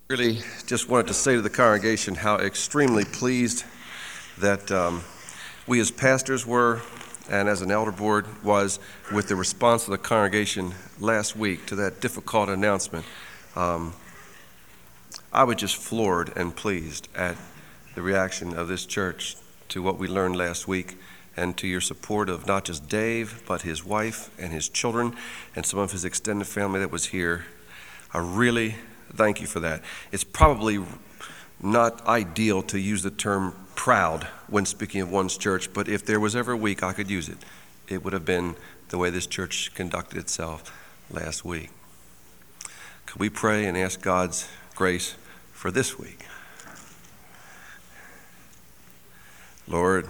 Really just wanted to say to the congregation how extremely pleased that we as pastors were and as an elder board was with the response of the congregation last week to that difficult announcement. I was just floored and pleased at the reaction of this church to what we learned last week and to your support of not just Dave, but his wife and his children and some of his extended family that was here. I really thank you for that. It's probably not ideal to use the term proud when speaking of one's church, but if there was ever a week I could use it, it would have been the way this church conducted itself last week. Could we pray and ask God's grace for this week? Lord,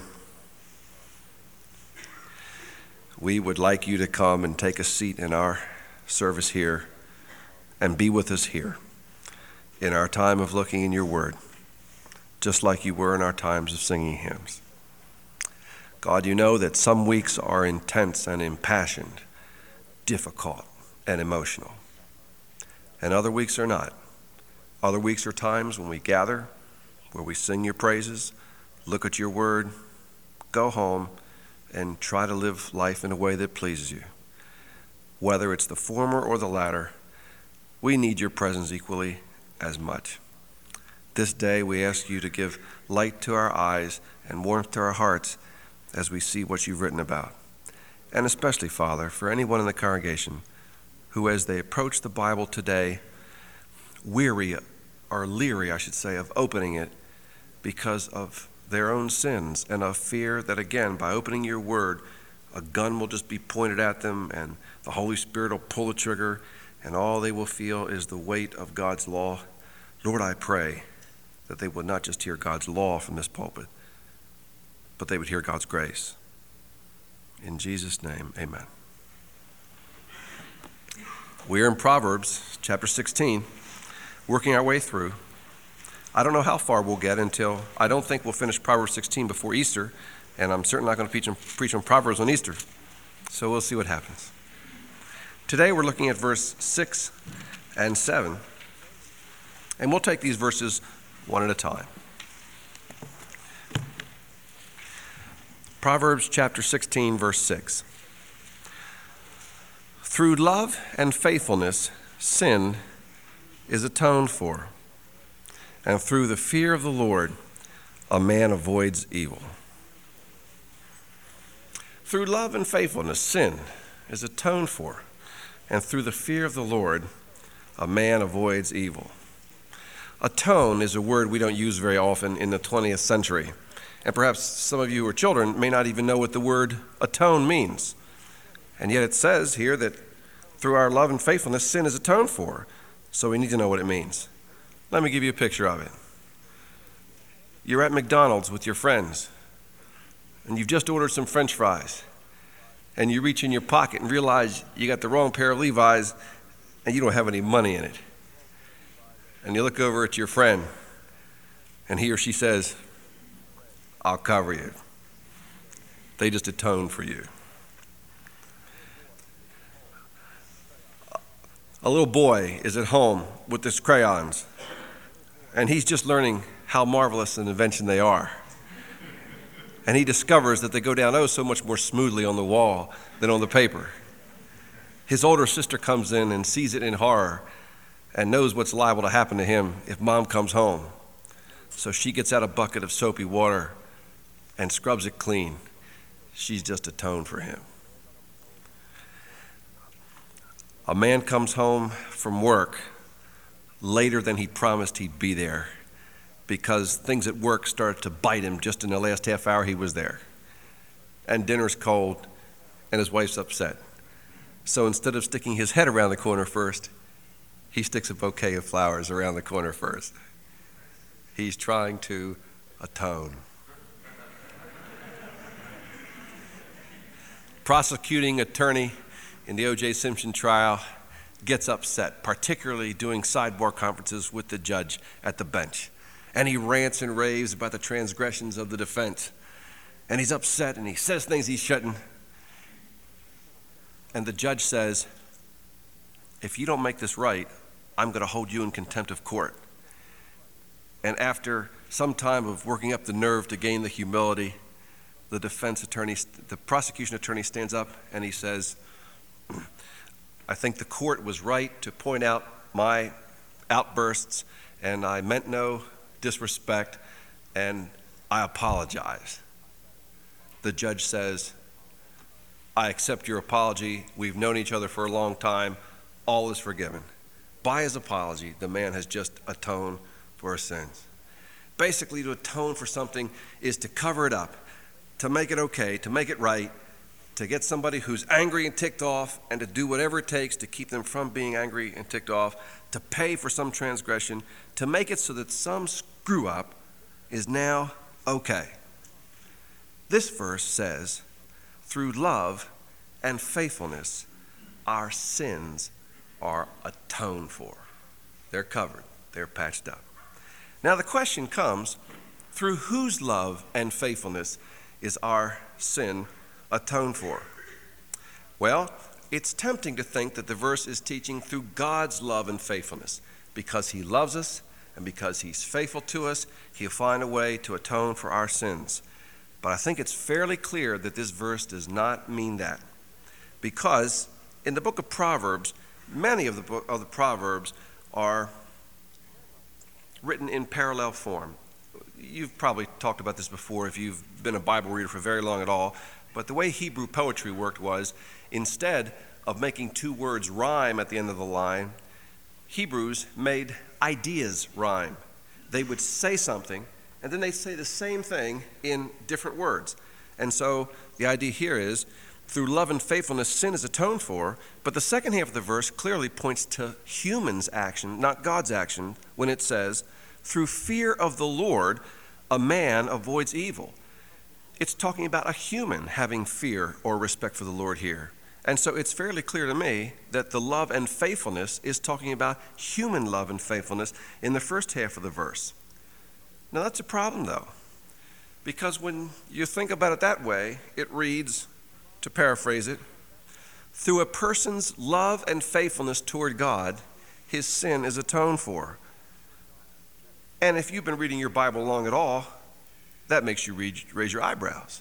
we would like you to come and take a seat in our service here and be with us here in our time of looking in your word, just like you were in our times of singing hymns. God, you know that some weeks are intense and impassioned, difficult and emotional, and other weeks are not. Other weeks are times when we gather, where we sing your praises, look at your word, go home, and try to live life in a way that pleases you. Whether it's the former or the latter, we need your presence equally as much. This day we ask you to give light to our eyes and warmth to our hearts as we see what you've written about. And especially, Father, for anyone in the congregation who, as they approach the Bible today, leery, of opening it because of their own sins and of fear that, again, by opening your word, a gun will just be pointed at them and the Holy Spirit will pull the trigger and all they will feel is the weight of God's law. Lord, I pray that they would not just hear God's law from this pulpit, but they would hear God's grace. In Jesus' name, amen. We are in Proverbs chapter 16, working our way through. I don't know how far we'll get I don't think we'll finish Proverbs 16 before Easter, and I'm certainly not going to preach on Proverbs on Easter. So we'll see what happens. Today we're looking at verse 6 and 7, and we'll take these verses one at a time. Proverbs chapter 16, verse 6. Through love and faithfulness, sin is atoned for, and through the fear of the Lord, a man avoids evil. Through love and faithfulness, sin is atoned for, and through the fear of the Lord, a man avoids evil. Atone is a word we don't use very often in the 20th century. And perhaps some of you who are children may not even know what the word atone means. And yet it says here that through our love and faithfulness, sin is atoned for. So we need to know what it means. Let me give you a picture of it. You're at McDonald's with your friends, and you've just ordered some French fries. And you reach in your pocket and realize you got the wrong pair of Levi's and you don't have any money in it. And you look over at your friend and he or she says, I'll cover you. They just atoned for you. A little boy is at home with his crayons and he's just learning how marvelous an invention they are. And he discovers that they go down so much more smoothly on the wall than on the paper. His older sister comes in and sees it in horror and knows what's liable to happen to him if mom comes home. So she gets out a bucket of soapy water and scrubs it clean. She's just atoned for him. A man comes home from work later than he promised he'd be there, because things at work started to bite him just in the last half hour he was there. And dinner's cold, and his wife's upset. So instead of sticking his head around the corner first, he sticks a bouquet of flowers around the corner first. He's trying to atone. Prosecuting attorney in the O.J. Simpson trial gets upset, particularly doing sidebar conferences with the judge at the bench. And he rants and raves about the transgressions of the defense. And he's upset and he says things he shouldn't. And the judge says, if you don't make this right, I'm going to hold you in contempt of court. And after some time of working up the nerve to gain the humility, the prosecution attorney stands up and he says, I think the court was right to point out my outbursts, and I meant no disrespect, and I apologize. The judge says, I accept your apology. We've known each other for a long time. All is forgiven. By his apology, the man has just atoned for his sins. Basically, to atone for something is to cover it up, to make it okay, to make it right, to get somebody who's angry and ticked off, and to do whatever it takes to keep them from being angry and ticked off, to pay for some transgression, to make it so that some screw up is now okay. This verse says, through love and faithfulness, our sins are atoned for. They're covered. They're patched up. Now the question comes, through whose love and faithfulness is our sin atoned for? Well, it's tempting to think that the verse is teaching through God's love and faithfulness. Because he loves us and because he's faithful to us, he'll find a way to atone for our sins. But I think it's fairly clear that this verse does not mean that. Because in the book of Proverbs, many of the Proverbs are written in parallel form. You've probably talked about this before if you've been a Bible reader for very long at all, but the way Hebrew poetry worked was, instead of making two words rhyme at the end of the line, Hebrews made ideas rhyme. They would say something, and then they'd say the same thing in different words. And so the idea here is, through love and faithfulness, sin is atoned for, but the second half of the verse clearly points to humans' action, not God's action, when it says, through fear of the Lord, a man avoids evil. It's talking about a human having fear or respect for the Lord here. And so it's fairly clear to me that the love and faithfulness is talking about human love and faithfulness in the first half of the verse. Now that's a problem though, because when you think about it that way, it reads, to paraphrase it, through a person's love and faithfulness toward God, his sin is atoned for. And if you've been reading your Bible long at all, that makes you raise your eyebrows.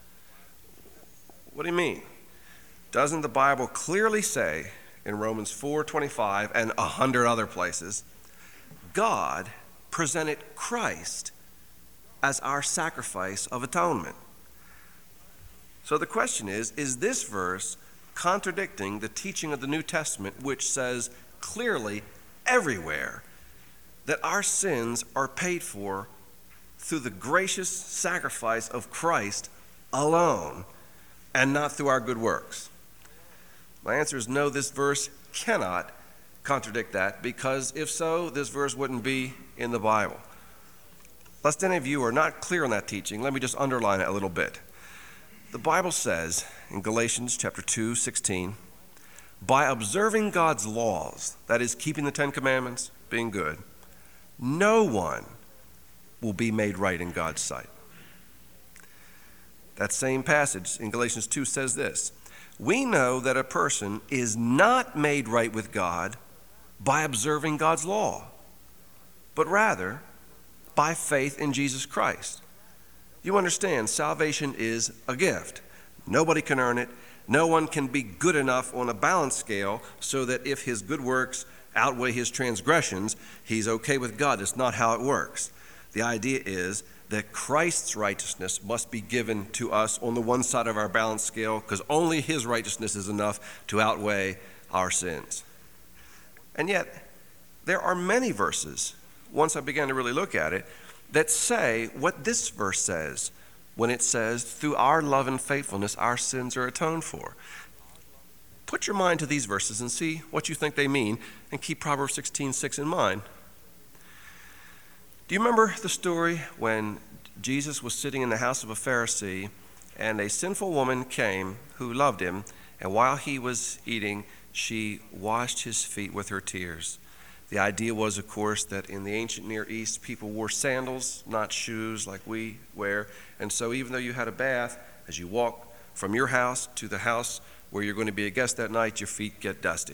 What do you mean? Doesn't the Bible clearly say in Romans 4:25 and 100 other places, God presented Christ as our sacrifice of atonement? So the question is this verse contradicting the teaching of the New Testament, which says clearly everywhere that our sins are paid for through the gracious sacrifice of Christ alone and not through our good works? My answer is no, this verse cannot contradict that, because if so, this verse wouldn't be in the Bible. Lest any of you are not clear on that teaching, let me just underline it a little bit. The Bible says in Galatians chapter 2:16, by observing God's laws, that is keeping the Ten Commandments, being good, no one will be made right in God's sight. That same passage in Galatians 2 says this, we know that a person is not made right with God by observing God's law, but rather by faith in Jesus Christ. You understand, salvation is a gift. Nobody can earn it. No one can be good enough on a balance scale so that if his good works outweigh his transgressions, he's okay with God. It's not how it works. The idea is that Christ's righteousness must be given to us on the one side of our balance scale, because only his righteousness is enough to outweigh our sins. And yet, there are many verses, once I began to really look at it, that say what this verse says when it says, through our love and faithfulness, our sins are atoned for. Put your mind to these verses and see what you think they mean, and keep Proverbs 16:6 in mind. Do you remember the story when Jesus was sitting in the house of a Pharisee and a sinful woman came who loved him, and while he was eating, she washed his feet with her tears? The idea was, of course, that in the ancient Near East, people wore sandals, not shoes like we wear. And so even though you had a bath, as you walk from your house to the house where you're going to be a guest that night, your feet get dusty.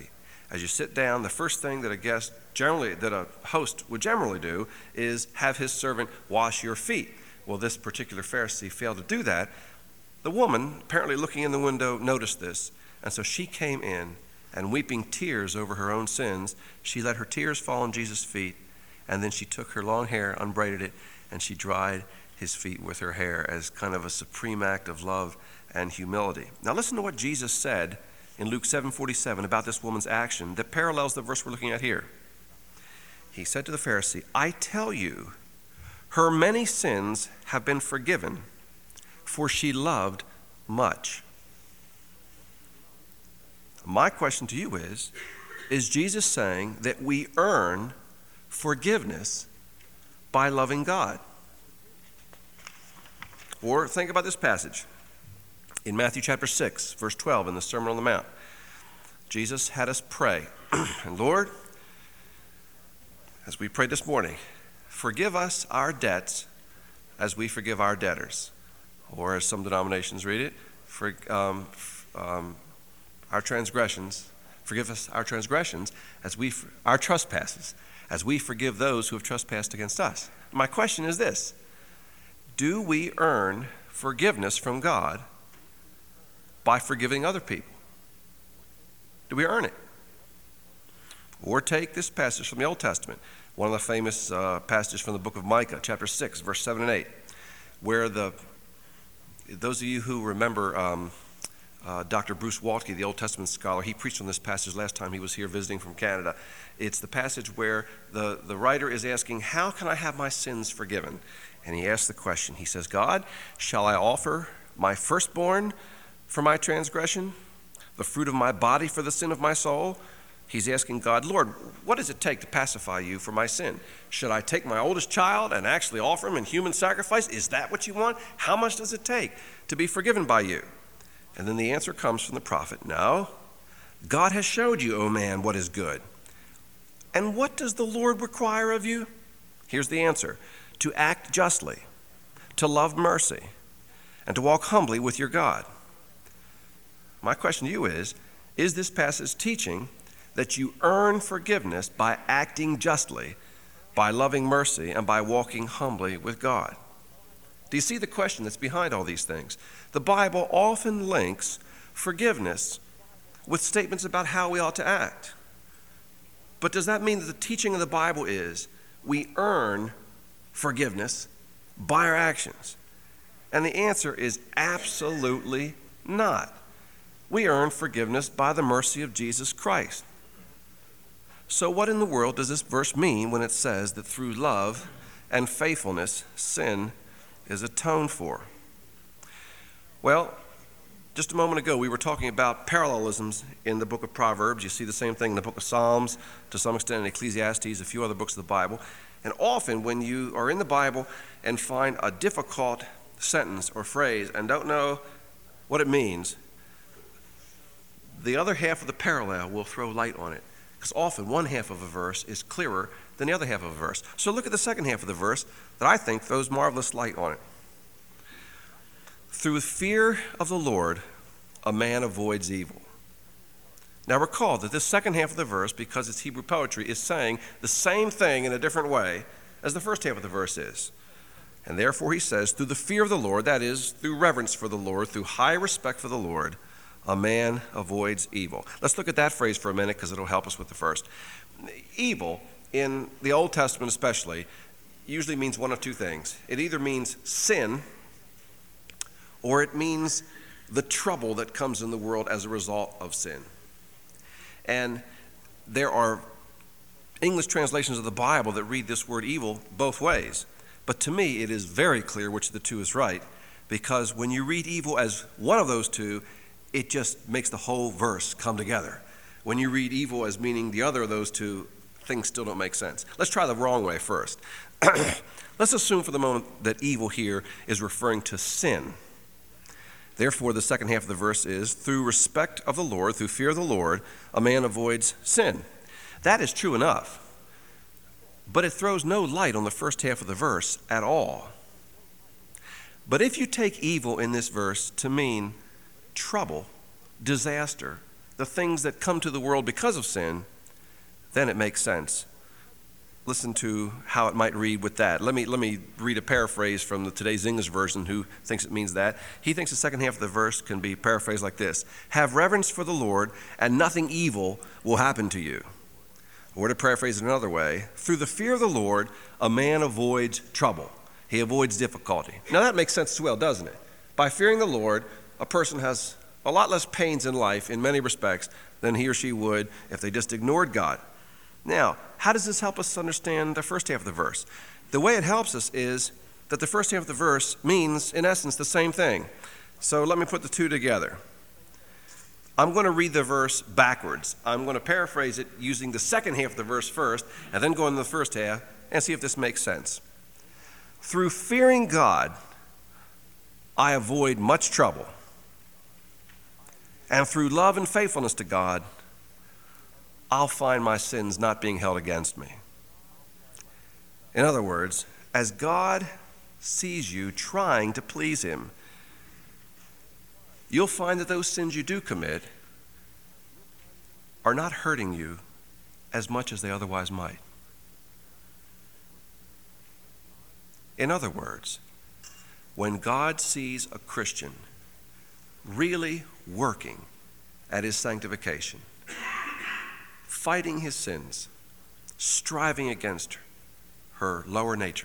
As you sit down, the first thing that a host would generally do is have his servant wash your feet. Well, this particular Pharisee failed to do that. The woman, apparently looking in the window, noticed this, and so she came in, and weeping tears over her own sins, she let her tears fall on Jesus' feet, and then she took her long hair, unbraided it, and she dried his feet with her hair as kind of a supreme act of love and humility. Now listen to what Jesus said in Luke 7:47 about this woman's action that parallels the verse we're looking at here. He said to the Pharisee, "I tell you, her many sins have been forgiven, for she loved much." My question to you is Jesus saying that we earn forgiveness by loving God? Or think about this passage. In Matthew chapter 6, verse 12, in the Sermon on the Mount, Jesus had us pray, and Lord, as we prayed this morning, forgive us our debts as we forgive our debtors. Or as some denominations read it, our transgressions, forgive us our transgressions, our trespasses, as we forgive those who have trespassed against us. My question is this: do we earn forgiveness from God by forgiving other people? Do we earn it? Or take this passage from the Old Testament, one of the famous passages from the book of Micah, chapter 6, verse 7 and 8, where those of you who remember Dr. Bruce Waltke, the Old Testament scholar, he preached on this passage last time he was here visiting from Canada. It's the passage where the writer is asking, how can I have my sins forgiven? And he asks the question, he says, God, shall I offer my firstborn for my transgression, the fruit of my body for the sin of my soul? He's asking God, Lord, what does it take to pacify you for my sin? Should I take my oldest child and actually offer him in human sacrifice? Is that what you want? How much does it take to be forgiven by you? And then the answer comes from the prophet, no, God has showed you, O man, what is good. And what does the Lord require of you? Here's the answer: to act justly, to love mercy, and to walk humbly with your God. My question to you is this passage teaching that you earn forgiveness by acting justly, by loving mercy, and by walking humbly with God? Do you see the question that's behind all these things? The Bible often links forgiveness with statements about how we ought to act. But does that mean that the teaching of the Bible is we earn forgiveness by our actions? And the answer is absolutely not. We earn forgiveness by the mercy of Jesus Christ. So what in the world does this verse mean when it says that through love and faithfulness, sin is atoned for? Well, just a moment ago, we were talking about parallelisms in the book of Proverbs. You see the same thing in the book of Psalms, to some extent in Ecclesiastes, a few other books of the Bible. And often when you are in the Bible and find a difficult sentence or phrase and don't know what it means, the other half of the parallel will throw light on it. Because often one half of a verse is clearer than the other half of a verse. So look at the second half of the verse that I think throws marvelous light on it. Through fear of the Lord, a man avoids evil. Now recall that this second half of the verse, because it's Hebrew poetry, is saying the same thing in a different way as the first half of the verse is. And therefore he says, through the fear of the Lord, that is, through reverence for the Lord, through high respect for the Lord, a man avoids evil. Let's look at that phrase for a minute because it'll help us with the first. Evil, in the Old Testament especially, usually means one of two things. It either means sin, or it means the trouble that comes in the world as a result of sin. And there are English translations of the Bible that read this word evil both ways. But to me, it is very clear which of the two is right, because when you read evil as one of those two, it just makes the whole verse come together. When you read evil as meaning the other of those two, things still don't make sense. Let's try the wrong way first. Let's assume for the moment that evil here is referring to sin. Therefore, the second half of the verse is, through respect of the Lord, through fear of the Lord, a man avoids sin. That is true enough, but it throws no light on the first half of the verse at all. But if you take evil in this verse to mean trouble, disaster, the things that come to the world because of sin, then it makes sense. Listen to how it might read with that. Let me read a paraphrase from today's English version who thinks it means that. He thinks the second half of the verse can be paraphrased like this: have reverence for the Lord, and nothing evil will happen to you. Or to paraphrase it another way, through the fear of the Lord, a man avoids trouble. He avoids difficulty. Now that makes sense as well, doesn't it? By fearing the Lord, a person has a lot less pains in life in many respects than he or she would if they just ignored God. Now, how does this help us understand the first half of the verse? The way it helps us is that the first half of the verse means, in essence, the same thing. So let me put the two together. I'm going to read the verse backwards. I'm going to paraphrase it using the second half of the verse first, and then go into the first half and see if this makes sense. Through fearing God, I avoid much trouble. And through love and faithfulness to God, I'll find my sins not being held against me. In other words, as God sees you trying to please him, you'll find that those sins you do commit are not hurting you as much as they otherwise might. In other words, when God sees a Christian really working at his sanctification, fighting his sins, striving against her lower nature,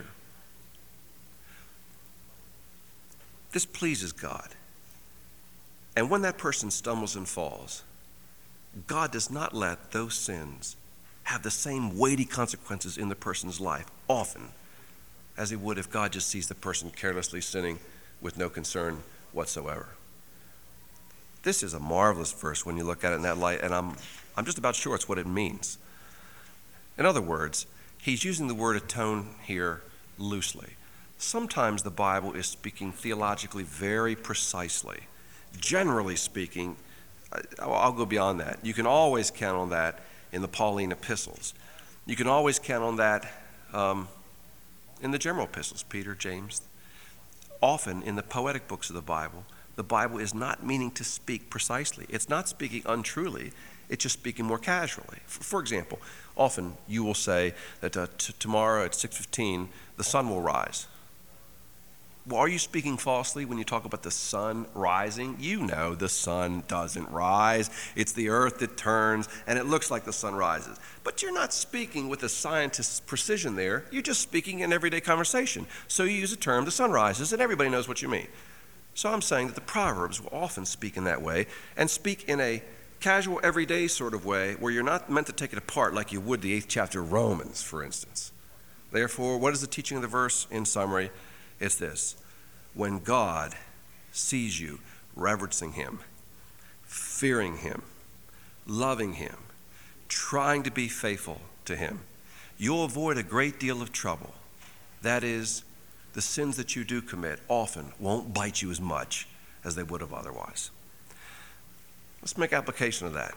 this pleases God. And when that person stumbles and falls, God does not let those sins have the same weighty consequences in the person's life often as he would if God just sees the person carelessly sinning with no concern whatsoever. This is a marvelous verse when you look at it in that light, and I'm just about sure it's what it means. In other words, he's using the word atone here loosely. Sometimes the Bible is speaking theologically very precisely. Generally speaking, I'll go beyond that. You can always count on that in the Pauline epistles. You can always count on that in the general epistles, Peter, James. Often in the poetic books of the Bible is not meaning to speak precisely. It's not speaking untruly. It's just speaking more casually. For example, often you will say that tomorrow at 6:15 the sun will rise. Well, are you speaking falsely when you talk about the sun rising? You know the sun doesn't rise. It's the earth that turns, and it looks like the sun rises. But you're not speaking with a scientist's precision there. You're just speaking in everyday conversation. So you use a term, the sun rises, and everybody knows what you mean. So I'm saying that the Proverbs will often speak in that way, and speak in a casual, everyday sort of way where you're not meant to take it apart like you would the 8th chapter of Romans, for instance. Therefore, what is the teaching of the verse in summary? It's this: when God sees you reverencing him, fearing him, loving him, trying to be faithful to him, you'll avoid a great deal of trouble. That is, the sins that you do commit often won't bite you as much as they would have otherwise. Let's make application of that.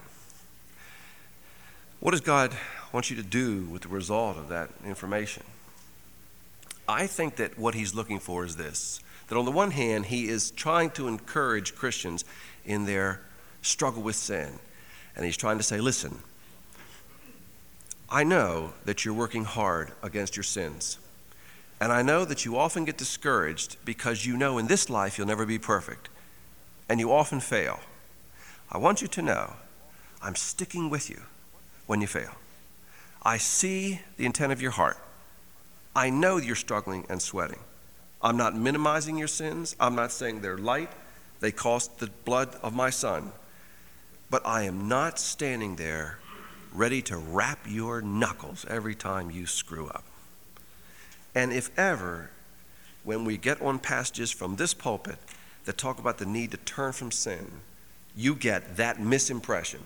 What does God want you to do with the result of that information? I think that what he's looking for is this: that on the one hand, he is trying to encourage Christians in their struggle with sin. And he's trying to say, listen, I know that you're working hard against your sins. And I know that you often get discouraged because you know in this life you'll never be perfect. And you often fail. I want you to know I'm sticking with you when you fail. I see the intent of your heart. I know you're struggling and sweating. I'm not minimizing your sins. I'm not saying they're light. They cost the blood of my son. But I am not standing there ready to rap your knuckles every time you screw up. And if ever, when we get on passages from this pulpit that talk about the need to turn from sin, you get that misimpression,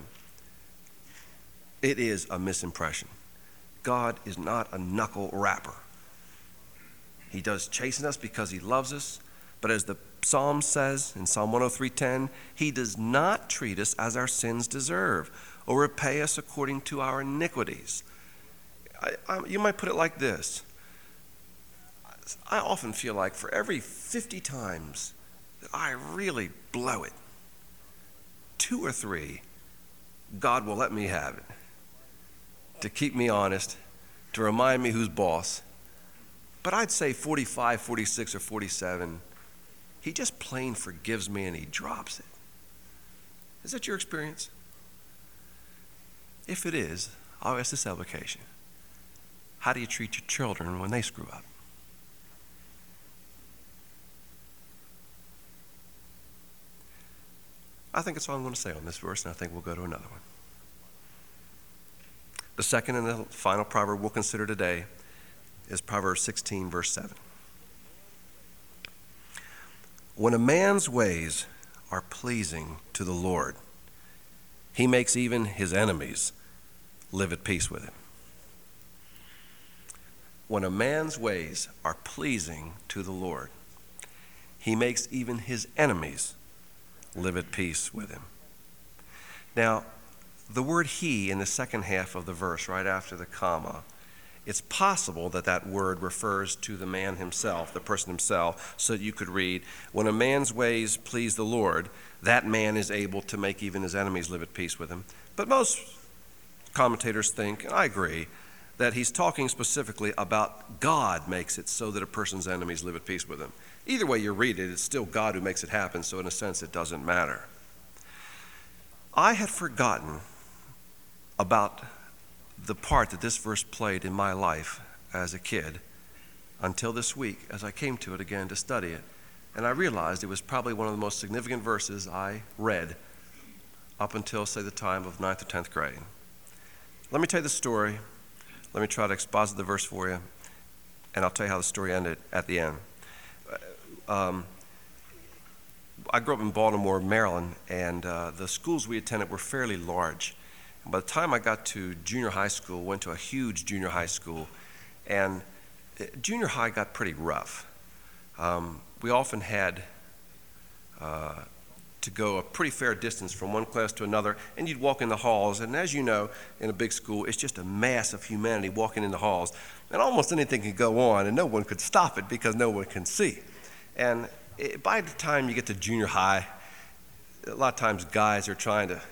it is a misimpression. God is not a knuckle rapper. He does chasten us because he loves us, but as the Psalm says in Psalm 103:10, he does not treat us as our sins deserve or repay us according to our iniquities. You might put it like this: I often feel like for every 50 times that I really blow it, 2 or 3 God will let me have it, to keep me honest, to remind me who's boss. But I'd say 45, 46, or 47, he just plain forgives me and he drops it. Is that your experience? If it is, I'll ask this application. How do you treat your children when they screw up? I think that's all I'm going to say on this verse, and I think we'll go to another one. The second and the final proverb we'll consider today is Proverbs 16, verse 7. When a man's ways are pleasing to the Lord, he makes even his enemies live at peace with him. When a man's ways are pleasing to the Lord, he makes even his enemies live at peace with him. Now, the word he in the second half of the verse, right after the comma, it's possible that that word refers to the man himself, the person himself, so that you could read, when a man's ways please the Lord, that man is able to make even his enemies live at peace with him. But most commentators think, and I agree, that he's talking specifically about God makes it so that a person's enemies live at peace with him. Either way you read it, it's still God who makes it happen, so in a sense it doesn't matter. I had forgotten about the part that this verse played in my life as a kid until this week as I came to it again to study it. And I realized it was probably one of the most significant verses I read up until, say, the time of 9th or 10th grade. Let me tell you the story. Let me try to exposit the verse for you, and I'll tell you how the story ended at the end. I grew up in Baltimore, Maryland, and the schools we attended were fairly large. And by the time I got to junior high school, went to a huge junior high school, and junior high got pretty rough. We often had to go a pretty fair distance from one class to another, and you'd walk in the halls, and as you know, in a big school, it's just a mass of humanity walking in the halls, and almost anything could go on, and no one could stop it because no one can see. And by the time you get to junior high, a lot of times guys are trying to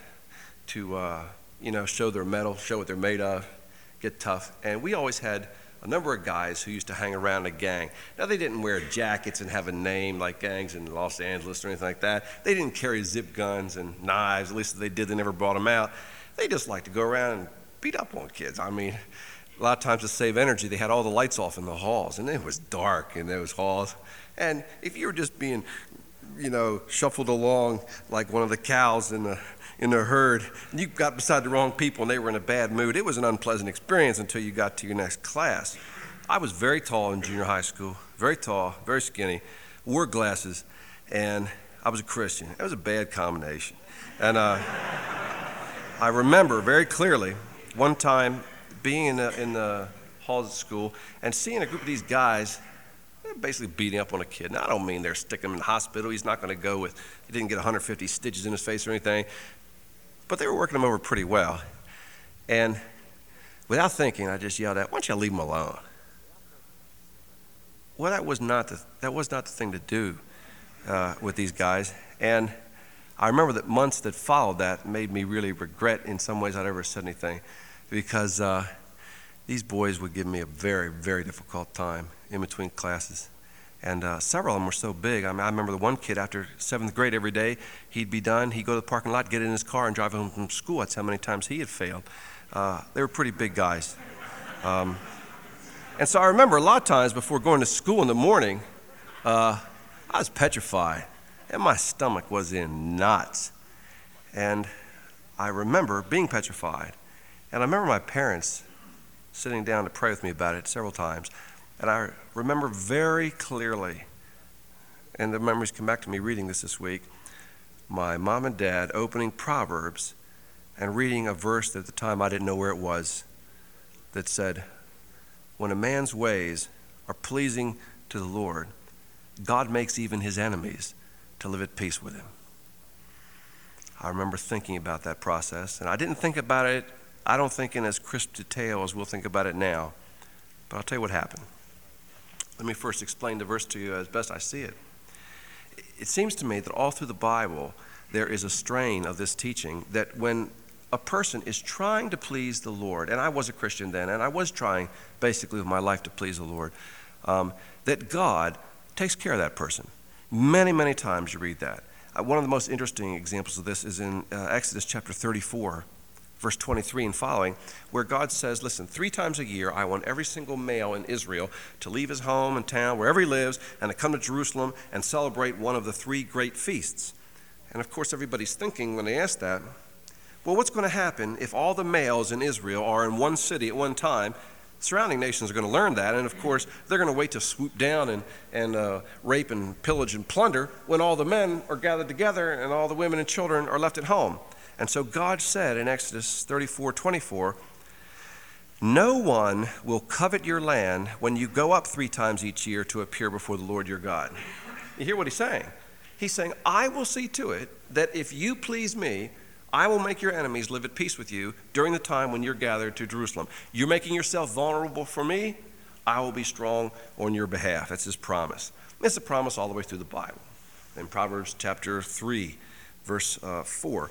show their mettle, show what they're made of, get tough. And we always had a number of guys who used to hang around a gang. Now, they didn't wear jackets and have a name like gangs in Los Angeles or anything like that. They didn't carry zip guns and knives. At least if they did, they never brought them out. They just liked to go around and beat up on kids. I mean, a lot of times to save energy, they had all the lights off in the halls, and it was dark in those halls. And if you were just being, shuffled along like one of the cows in the herd, and you got beside the wrong people and they were in a bad mood, it was an unpleasant experience until you got to your next class. I was very tall in junior high school, very tall, very skinny, wore glasses, and I was a Christian. It was a bad combination. And I remember very clearly one time being in the halls of school and seeing a group of these guys basically beating up on a kid. Now, I don't mean they're sticking him in the hospital. He didn't get 150 stitches in his face or anything. But they were working him over pretty well. And without thinking, I just yelled out, "Why don't you leave him alone?" Well, that was not the thing to do with these guys. And I remember that months that followed that made me really regret in some ways I'd ever said anything, because these boys would give me a very, very difficult time in between classes. And several of them were so big. I remember the one kid after 7th grade every day, he'd be done, he'd go to the parking lot, get in his car, and drive home from school. That's how many times he had failed. They were pretty big guys. And so I remember a lot of times before going to school in the morning, I was petrified, and my stomach was in knots. And I remember being petrified. And I remember my parents sitting down to pray with me about it several times. And I remember very clearly, and the memories come back to me reading this week, my mom and dad opening Proverbs and reading a verse that at the time I didn't know where it was, that said, when a man's ways are pleasing to the Lord, God makes even his enemies to live at peace with him. I remember thinking about that process, and I didn't think about it, I don't think in as crisp detail as we'll think about it now, but I'll tell you what happened. Let me first explain the verse to you as best I see it. It seems to me that all through the Bible, there is a strain of this teaching that when a person is trying to please the Lord, and I was a Christian then, and I was trying basically with my life to please the Lord, that God takes care of that person. Many, many times you read that. One of the most interesting examples of this is in Exodus chapter 34, verse 23 and following, where God says, listen, 3 times a year I want every single male in Israel to leave his home and town, wherever he lives, and to come to Jerusalem and celebrate one of the 3 great feasts. And of course everybody's thinking when they ask that, well, what's going to happen if all the males in Israel are in one city at one time? Surrounding nations are going to learn that, and of course they're going to wait to swoop down and rape and pillage and plunder when all the men are gathered together and all the women and children are left at home. And so God said in Exodus 34:24, no one will covet your land when you go up 3 times each year to appear before the Lord your God. You hear what he's saying? He's saying, I will see to it that if you please me, I will make your enemies live at peace with you during the time when you're gathered to Jerusalem. You're making yourself vulnerable for me, I will be strong on your behalf. That's his promise. It's a promise all the way through the Bible. In Proverbs chapter 3, verse 4,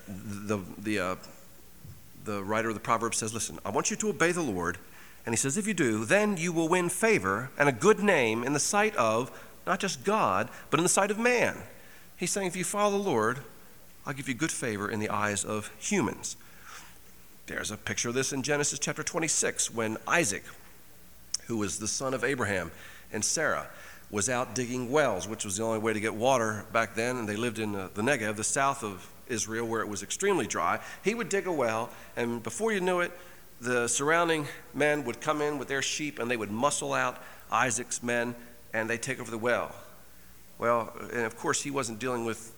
the writer of the Proverbs says, listen, I want you to obey the Lord. And he says, if you do, then you will win favor and a good name in the sight of not just God, but in the sight of man. He's saying, if you follow the Lord, I'll give you good favor in the eyes of humans. There's a picture of this in Genesis chapter 26 when Isaac, who was the son of Abraham and Sarah, was out digging wells, which was the only way to get water back then, and they lived in the Negev, the south of Israel, where it was extremely dry. He would dig a well, and before you knew it, the surrounding men would come in with their sheep, and they would muscle out Isaac's men, and they'd take over the well. Well, and of course, he wasn't dealing with,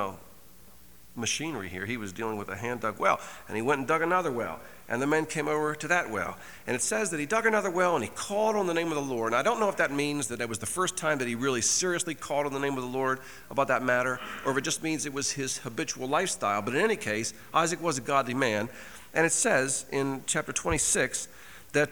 machinery here. He was dealing with a hand-dug well, and he went and dug another well, and the men came over to that well. And it says that he dug another well, and he called on the name of the Lord. And I don't know if that means that it was the first time that he really seriously called on the name of the Lord about that matter, or if it just means it was his habitual lifestyle. But in any case, Isaac was a godly man, and it says in chapter 26 that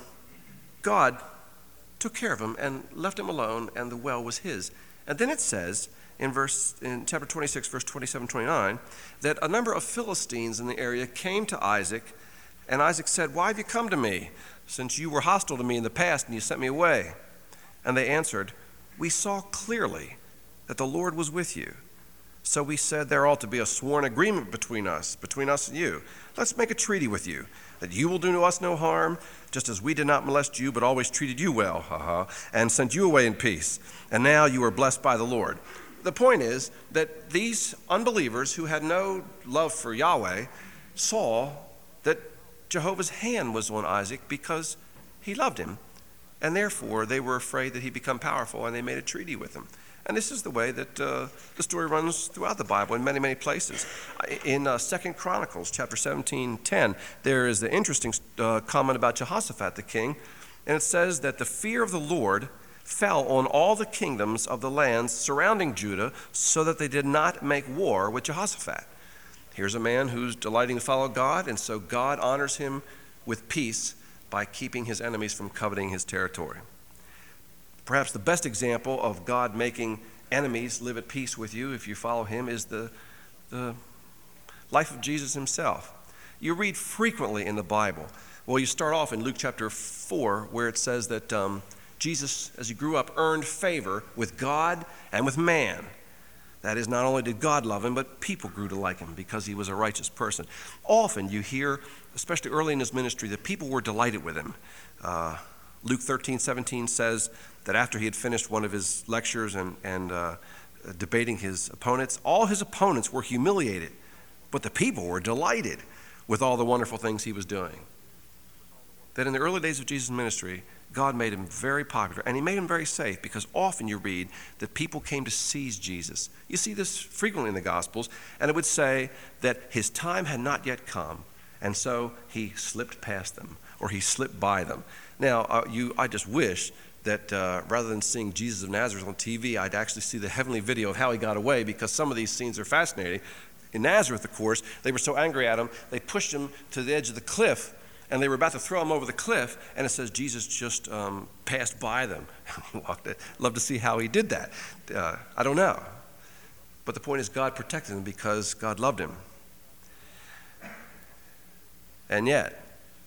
God took care of him and left him alone, and the well was his. And then it says in chapter 26, verse 27, 29, that a number of Philistines in the area came to Isaac, and Isaac said, why have you come to me, since you were hostile to me in the past and you sent me away? And they answered, we saw clearly that the Lord was with you. So we said, there ought to be a sworn agreement between us and you. Let's make a treaty with you, that you will do to us no harm, just as we did not molest you, but always treated you well, and sent you away in peace. And now you are blessed by the Lord. The point is that these unbelievers who had no love for Yahweh saw that Jehovah's hand was on Isaac because he loved him, and therefore they were afraid that he'd become powerful, and they made a treaty with him. And this is the way that the story runs throughout the Bible in many, many places. In 2 Chronicles chapter 17:10, there is the interesting comment about Jehoshaphat the king, and it says that the fear of the Lord fell on all the kingdoms of the lands surrounding Judah, so that they did not make war with Jehoshaphat. Here's a man who's delighting to follow God, and so God honors him with peace by keeping his enemies from coveting his territory. Perhaps the best example of God making enemies live at peace with you if you follow him is the life of Jesus himself. You read frequently in the Bible. Well, you start off in Luke chapter 4, where it says that Jesus, as he grew up, earned favor with God and with man. That is, not only did God love him, but people grew to like him because he was a righteous person. Often you hear, especially early in his ministry, that people were delighted with him. Luke 13:17 says that after he had finished one of his lectures and debating his opponents, all his opponents were humiliated, but the people were delighted with all the wonderful things he was doing. That in the early days of Jesus' ministry, God made him very popular, and he made him very safe, because often you read that people came to seize Jesus. You see this frequently in the Gospels, and it would say that his time had not yet come, and so he slipped past them, or he slipped by them. Now, I just wish that rather than seeing Jesus of Nazareth on TV, I'd actually see the heavenly video of how he got away, because some of these scenes are fascinating. In Nazareth, of course, they were so angry at him, they pushed him to the edge of the cliff, and they were about to throw him over the cliff, and it says Jesus just passed by them. He walked it. Love to see how he did that. I don't know. But the point is, God protected him because God loved him. And yet,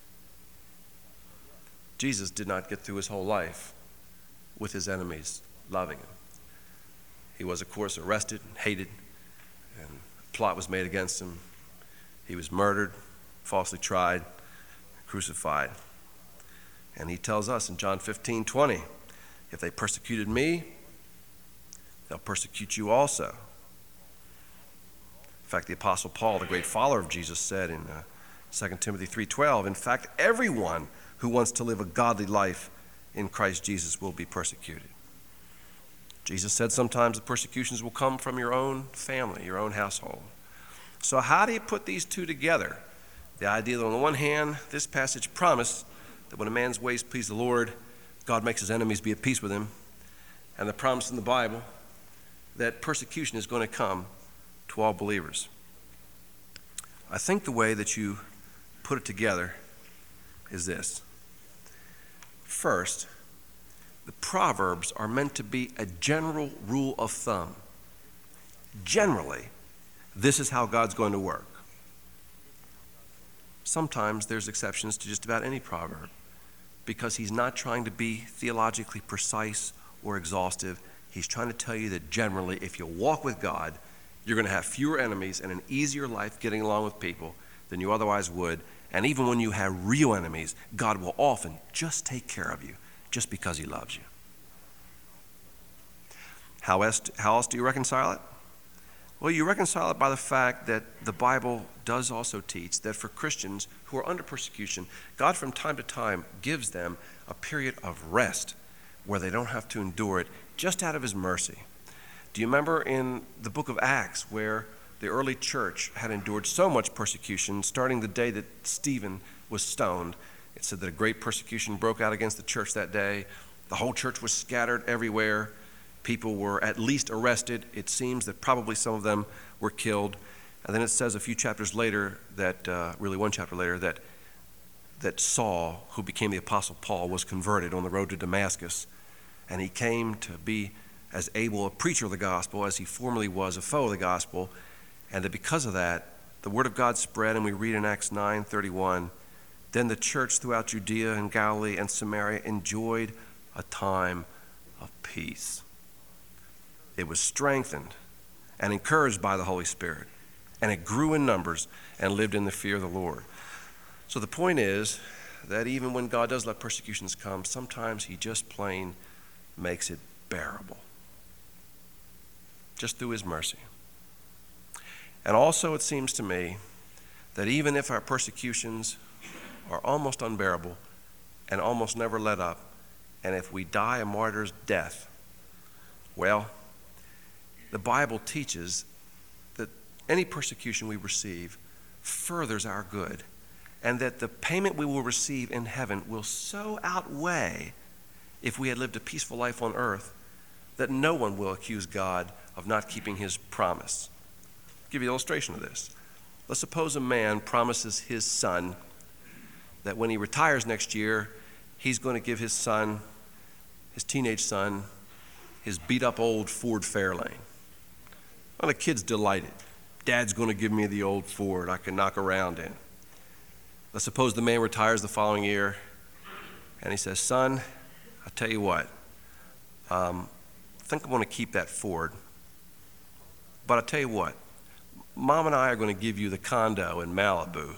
Jesus did not get through his whole life with his enemies loving him. He was, of course, arrested and hated, and a plot was made against him. He was murdered, falsely tried, crucified. And he tells us in John 15:20, if they persecuted me, they'll persecute you also. In fact, the Apostle Paul, the great follower of Jesus, said in 2 Timothy 3:12, in fact, everyone who wants to live a godly life in Christ Jesus will be persecuted. Jesus said sometimes the persecutions will come from your own family, your own household. So how do you put these two together? The idea that on the one hand, this passage promised that when a man's ways please the Lord, God makes his enemies be at peace with him, and the promise in the Bible that persecution is going to come to all believers. I think the way that you put it together is this. First, the Proverbs are meant to be a general rule of thumb. Generally, this is how God's going to work. Sometimes there's exceptions to just about any proverb because he's not trying to be theologically precise or exhaustive. He's trying to tell you that generally, if you walk with God, you're going to have fewer enemies and an easier life getting along with people than you otherwise would. And even when you have real enemies, God will often just take care of you just because he loves you. How else do you reconcile it? Well, you reconcile it by the fact that the Bible does also teach that for Christians who are under persecution, God from time to time gives them a period of rest where they don't have to endure it just out of his mercy. Do you remember in the book of Acts where the early church had endured so much persecution, starting the day that Stephen was stoned? It said that a great persecution broke out against the church that day. The whole church was scattered everywhere. People were at least arrested. It seems that probably some of them were killed. And then it says a few chapters later that, really one chapter later, that Saul, who became the Apostle Paul, was converted on the road to Damascus. And he came to be as able a preacher of the gospel as he formerly was a foe of the gospel. And that because of that, the word of God spread, and we read in Acts 9:31, then the church throughout Judea and Galilee and Samaria enjoyed a time of peace. It was strengthened and encouraged by the Holy Spirit, and it grew in numbers and lived in the fear of the Lord. So the point is that even when God does let persecutions come, sometimes he just plain makes it bearable, just through his mercy. And also it seems to me that even if our persecutions are almost unbearable and almost never let up, and if we die a martyr's death, well, the Bible teaches that any persecution we receive furthers our good, and that the payment we will receive in heaven will so outweigh if we had lived a peaceful life on earth that no one will accuse God of not keeping his promise. I'll give you an illustration of this. Let's suppose a man promises his son that when he retires next year, he's going to give his son, his teenage son, his beat-up old Ford Fairlane. Well, the kid's delighted. Dad's going to give me the old Ford I can knock around in. Let's suppose the man retires the following year, and he says, son, I'll tell you what, I think I'm going to keep that Ford, but I'll tell you what, Mom and I are going to give you the condo in Malibu.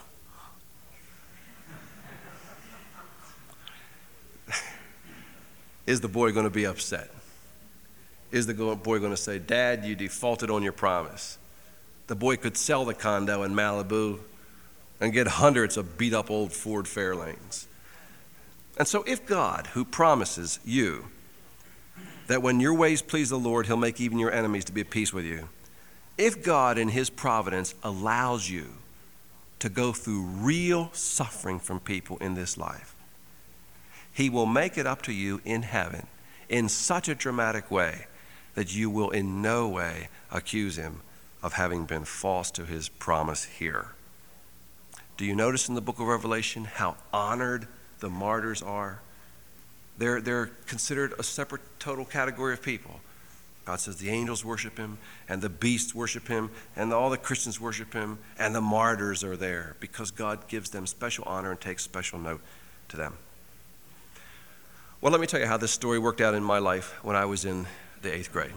Is the boy going to be upset? Is the boy going to say, Dad, you defaulted on your promise? The boy could sell the condo in Malibu and get hundreds of beat-up old Ford Fairlanes. And so if God, who promises you that when your ways please the Lord, he'll make even your enemies to be at peace with you, if God in his providence allows you to go through real suffering from people in this life, he will make it up to you in heaven in such a dramatic way that you will in no way accuse him of having been false to his promise here. Do you notice in the book of Revelation how honored the martyrs are? They're considered a separate total category of people. God says the angels worship him, and the beasts worship him, and all the Christians worship him, and the martyrs are there because God gives them special honor and takes special note to them. Well, let me tell you how this story worked out in my life when I was in the 8th grade.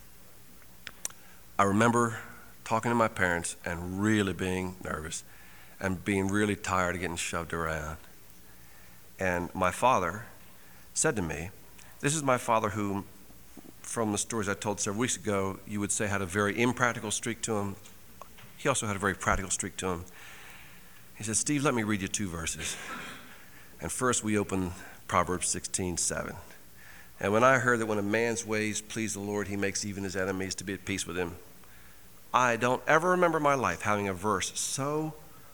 I remember talking to my parents and really being nervous and being really tired of getting shoved around. And my father said to me, this is my father who, from the stories I told several weeks ago, you would say had a very impractical streak to him. He also had a very practical streak to him. He said, Steve, let me read you 2 verses. And first we open Proverbs 16:7. And when I heard that when a man's ways please the Lord, he makes even his enemies to be at peace with him, I don't ever remember my life having a verse so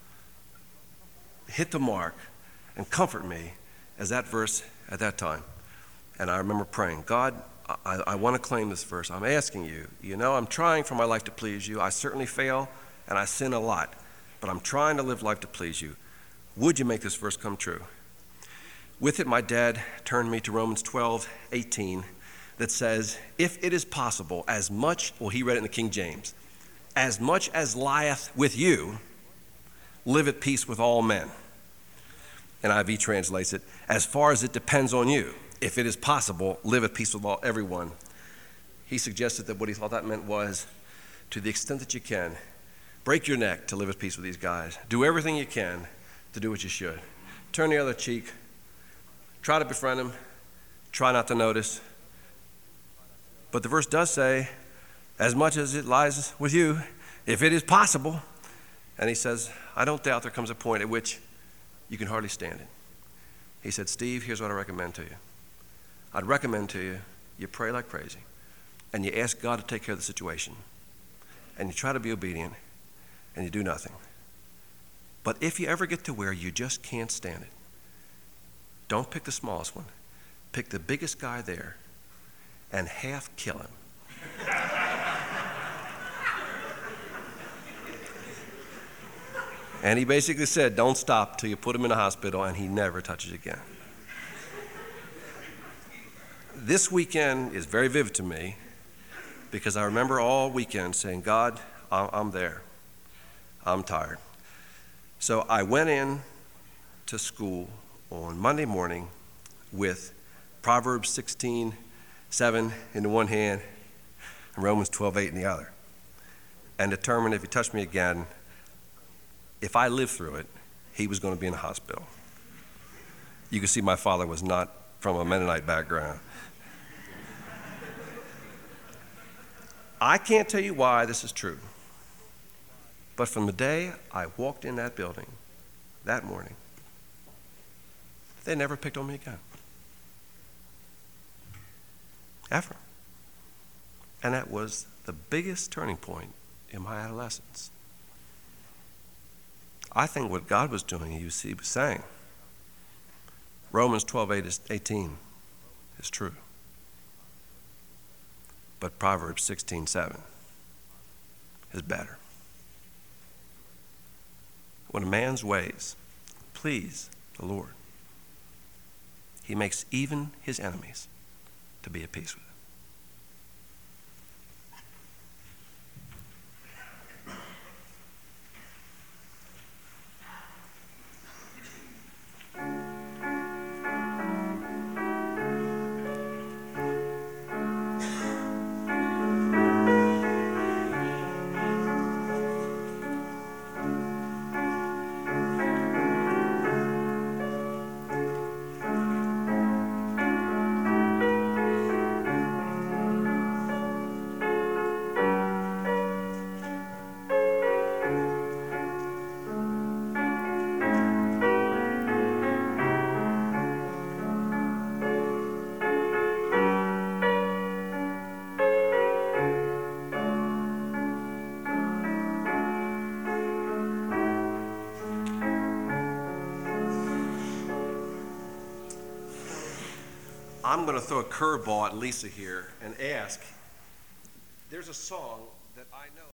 hit the mark and comfort me as that verse at that time. And I remember praying, God, I want to claim this verse. I'm asking you, I'm trying for my life to please you. I certainly fail and I sin a lot, but I'm trying to live life to please you. Would you make this verse come true? With it, my dad turned me to Romans 12:18 that says, if it is possible, as much, well, he read it in the King James, as much as lieth with you, live at peace with all men. NIV translates it, as far as it depends on you. If it is possible, live at peace with everyone. He suggested that what he thought that meant was, to the extent that you can, break your neck to live at peace with these guys. Do everything you can to do what you should. Turn the other cheek. Try to befriend them. Try not to notice. But the verse does say, as much as it lies with you, if it is possible. And he says, I don't doubt there comes a point at which you can hardly stand it. He said, Steve, here's what I recommend to you. I'd recommend to you, you pray like crazy, and you ask God to take care of the situation, and you try to be obedient, and you do nothing. But if you ever get to where you just can't stand it, don't pick the smallest one. Pick the biggest guy there and half kill him. And he basically said, don't stop till you put him in a hospital, and he never touches again. This weekend is very vivid to me because I remember all weekend saying, God, I'm there. I'm tired. So I went in to school on Monday morning with Proverbs 16:7 in the one hand and Romans 12:8 in the other, and determined if he touched me again, if I lived through it, he was going to be in the hospital. You can see my father was not from a Mennonite background. I can't tell you why this is true, but from the day I walked in that building that morning, they never picked on me again. Ever. And that was the biggest turning point in my adolescence. I think what God was doing, he was saying, Romans 12:18 is true. But Proverbs 16:7 is better. When a man's ways please the Lord, he makes even his enemies to be at peace with him. I'm going to throw a curveball at Lisa here and ask, there's a song that I know.